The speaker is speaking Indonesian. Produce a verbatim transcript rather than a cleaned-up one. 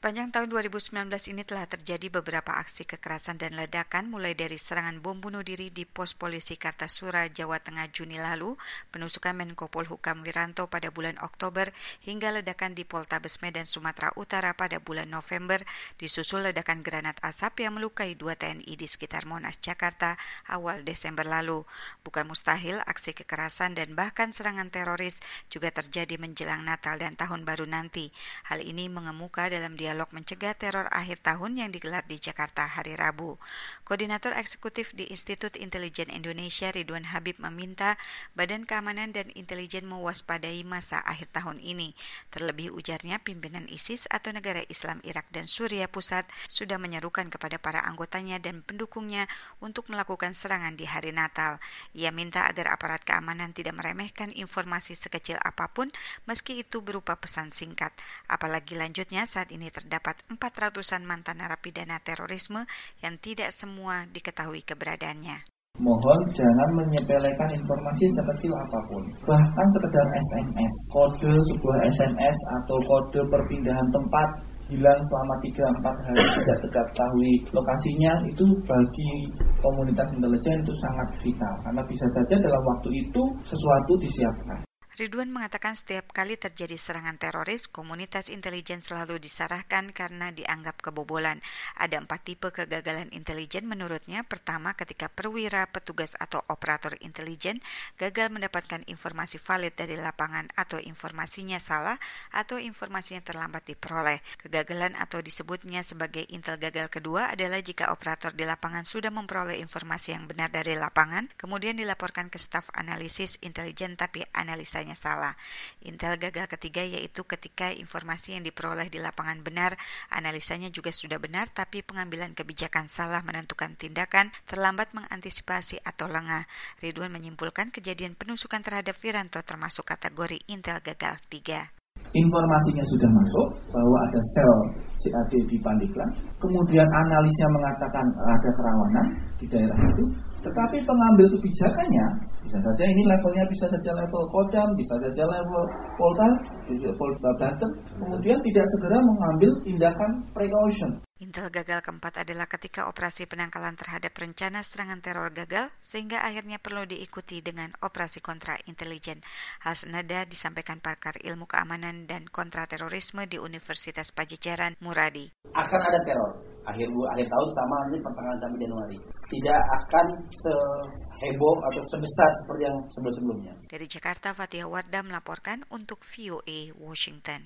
Sepanjang tahun dua ribu sembilan belas ini telah terjadi beberapa aksi kekerasan dan ledakan mulai dari serangan bom bunuh diri di pos polisi Kartasura, Jawa Tengah Juni lalu, penusukan Menko Polhukam Wiranto pada bulan Oktober, hingga ledakan di Poltabes Medan, Sumatera Utara pada bulan November, disusul ledakan granat asap yang melukai dua T N I di sekitar Monas, Jakarta awal Desember lalu. Bukan mustahil aksi kekerasan dan bahkan serangan teroris juga terjadi menjelang Natal dan Tahun Baru nanti. Hal ini mengemuka dalam dialog mencegah teror akhir tahun yang digelar di Jakarta hari Rabu. Koordinator Eksekutif di Institut Intelijen Indonesia Ridwan Habib meminta Badan Keamanan dan Intelijen mewaspadai masa akhir tahun ini. Terlebih ujarnya pimpinan ISIS atau negara Islam Irak dan Suriah Pusat sudah menyerukan kepada para anggotanya dan pendukungnya untuk melakukan serangan di hari Natal. Ia minta agar aparat keamanan tidak meremehkan informasi sekecil apapun meski itu berupa pesan singkat. Apalagi lanjutnya saat ini terdapat empat ratusan mantan narapidana terorisme yang tidak semua diketahui keberadaannya. Mohon jangan menyepelekan informasi sekecil apapun. Bahkan sekedar S M S, kode sebuah S M S atau kode perpindahan tempat hilang selama tiga sampai empat hari tidak diketahui lokasinya, itu bagi komunitas intelijen itu sangat vital. Karena bisa saja dalam waktu itu sesuatu disiapkan. Ridwan mengatakan setiap kali terjadi serangan teroris, komunitas intelijen selalu disarahkan karena dianggap kebobolan. Ada empat tipe kegagalan intelijen menurutnya. Pertama, ketika perwira, petugas atau operator intelijen gagal mendapatkan informasi valid dari lapangan atau informasinya salah atau informasinya terlambat diperoleh. Kegagalan atau disebutnya sebagai intel gagal kedua adalah jika operator di lapangan sudah memperoleh informasi yang benar dari lapangan, kemudian dilaporkan ke staf analisis intelijen tapi analisanya salah. Intel gagal ketiga yaitu ketika informasi yang diperoleh di lapangan benar, analisanya juga sudah benar, tapi pengambilan kebijakan salah menentukan tindakan, terlambat mengantisipasi atau lengah. Ridwan menyimpulkan kejadian penusukan terhadap Wiranto termasuk kategori intel gagal tiga. Informasinya sudah masuk bahwa ada sel C A D di Pandeglang, kemudian analisnya mengatakan ada kerawanan di daerah itu, tetapi pengambil kebijakannya bisa saja ini levelnya bisa saja level Kodam, bisa saja level Polda, Polda Banten, kemudian tidak segera mengambil tindakan precaution. Intel gagal keempat adalah ketika operasi penangkalan terhadap rencana serangan teror gagal sehingga akhirnya perlu diikuti dengan operasi kontra intelijen. Hal senada disampaikan pakar ilmu keamanan dan kontraterorisme di Universitas Padjadjaran, Muradi. Akan ada teror akhir akhir tahun sama ini pertengahan sampai Januari. Tidak akan seheboh atau sebesar seperti yang sebelum-sebelumnya. Dari Jakarta, Fatihah Wardah melaporkan untuk V O A Washington.